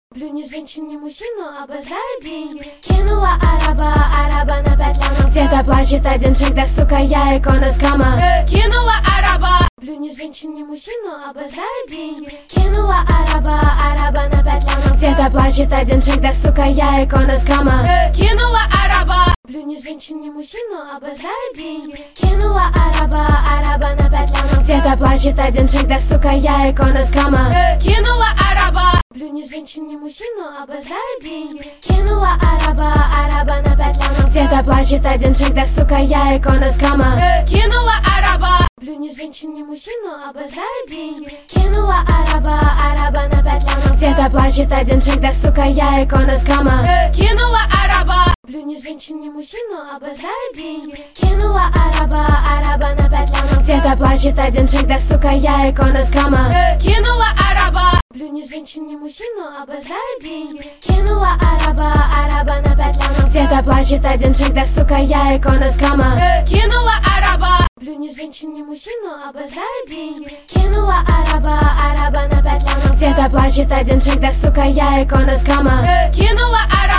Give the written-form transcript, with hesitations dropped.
Люблю не женщин, не мужчин, но обожаю деньги. Кинула араба на 5 лямов. Где-то плачет один джек, да сука, я икона скама. Кинула араба. Люблю не женщин, не мужчин, но обожаю деньги. Кинула араба на 5 лямов. Где-то плачет один джек, да сука, я икона скама. Кинула араба. Люблю не женщин, не мужчин, но обожаю деньги. Кинула араба на 5 лямов. Где-то плачет один джек, да сука, я икона скама. Кинула араба. Люблю не женщин, не мужчин, но обожаю деньги. Кинула араба на 5 лямов. Где-то плачет один джек, да сука, я икона скама. Кинула араба. Люблю не женщин, не мужчин, но обожаю деньги. Кинула араба на 5 лямов. Где-то плачет один джек, да сука, я икона скама. Кинула араба. Люблю не женщин, не мужчин, но обожаю деньги. Кинула араба на 5 лямов. Где-то плачет один джек, да сука, я икона скама. Кинула араба. Люблю не женщин, не мужчин, но обожаю деньги. Кинула араба на 5 лямов. Где-то плачет один джек, да сука, я икона скама. Кинула араба. Люблю не женщин, не мужчин, но обожаю деньги. Кинула араба на 5 лямов. Где-то плачет один джек, да сука, я икона скама. Кинула араба.